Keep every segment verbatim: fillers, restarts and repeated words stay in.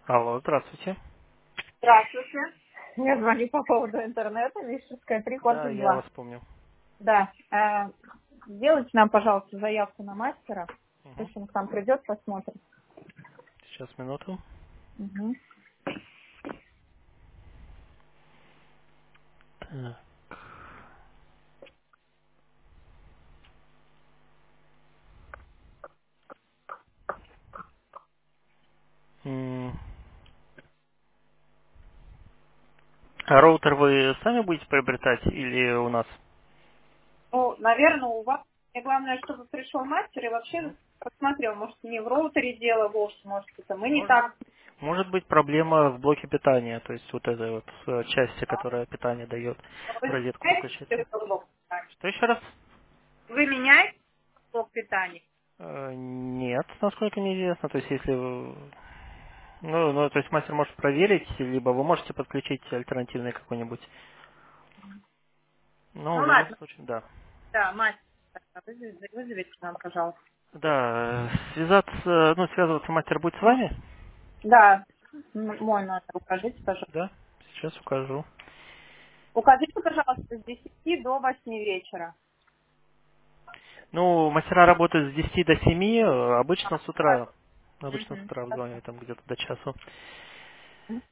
Алло, здравствуйте. Здравствуйте. Я звоню по поводу интернета, Мишевская, три, Да, корпус я два. вас помню. Да. э, Сделайте нам, пожалуйста, заявку на мастера. Мгм. Пусть он к нам придет, посмотрим. Сейчас, минуту. Мгм. Так. М, А роутер вы сами будете приобретать или у нас? Ну, наверное, у вас... Мне главное, чтобы пришел мастер и Мгм. вообще посмотрел. Может, не в роутере дело вовсе, может, это мы не Может, так. может быть проблема в блоке питания, то есть вот этой вот э, части, которая питание дает в Вы розетку подключается. меняете блок питания? Что еще раз? Вы меняете блок питания? Э, Нет, насколько мне известно. То есть если вы- ну, ну, то есть мастер может проверить, либо вы можете подключить альтернативный какой-нибудь. Ну, Ну, в любом ладно. случае, да. Да, мастер. Вызовите, вызовите нам, пожалуйста. Да, э, связаться, ну, связываться мастер будет с вами? Да, м- мой номер укажите, пожалуйста. Да, сейчас укажу. Укажите, пожалуйста, с десяти до восьми вечера. Ну, мастера работают с десяти до семи, э, обычно с Так. утра. Обычно с Мгм. утра Хорошо. взванивают там где-то до часу. Мгм.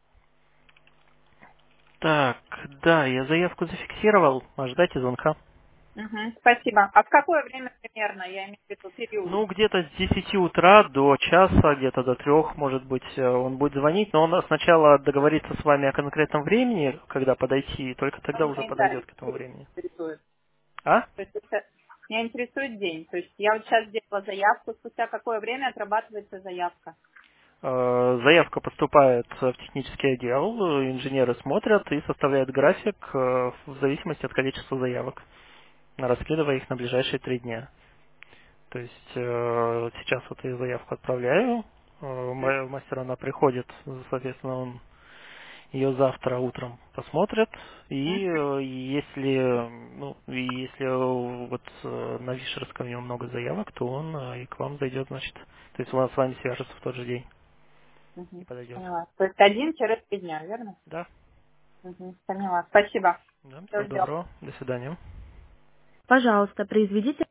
Так, да, я заявку зафиксировал, ожидайте звонка. Мгм. Спасибо. А в какое время примерно, я имею в виду период? Ну, где-то с десяти утра до часа, где-то до трех, может быть, э, он будет звонить, но он сначала договорится с вами о конкретном времени, когда подойти, и только Ну, тогда уже меня, да, подойдет к этому времени. интересует. А? То есть это- меня интересует день. То есть я вот сейчас сделала заявку, спустя какое время отрабатывается заявка? Э, Заявка поступает в технический отдел, э, инженеры смотрят и составляют график э, в зависимости от количества заявок, раскидывая их на ближайшие три дня. То есть э, сейчас вот я заявку отправляю, э, ма- мастер она приходит, соответственно, он ее завтра утром посмотрит, Мгм. и э, если, э, ну, и если э, вот э, на Вишерском у него много заявок, то он э, и к вам зайдет, значит, то есть он с вами свяжется в тот же день и Мгм. подойдет. Поняла. То есть один-три дня, верно? Да. Мгм. Поняла. Спасибо. Да, Все всего ждем. доброго. До свидания. Пожалуйста, произведите